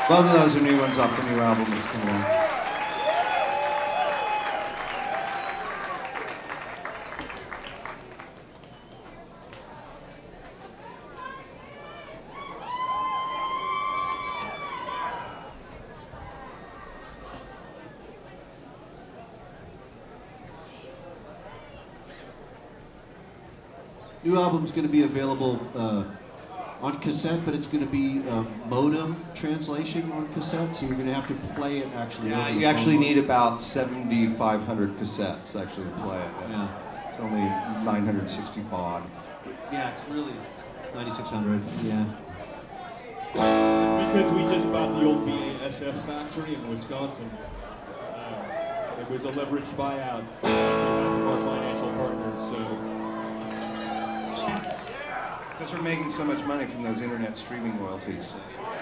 Both of those are new ones off the new album that's coming out. New album's going to be available on cassette, but it's going to be modem translation on cassette, so you're going to have to play it actually. Yeah, you actually need about 7,500 cassettes actually to play it. Yeah. It's only 960 baud. Yeah, it's really 9,600. Yeah. It's because we just bought the old BASF factory in Wisconsin. It was a leveraged buyout on behalf of our financial partners, so. Because we're making so much money from those internet streaming royalties.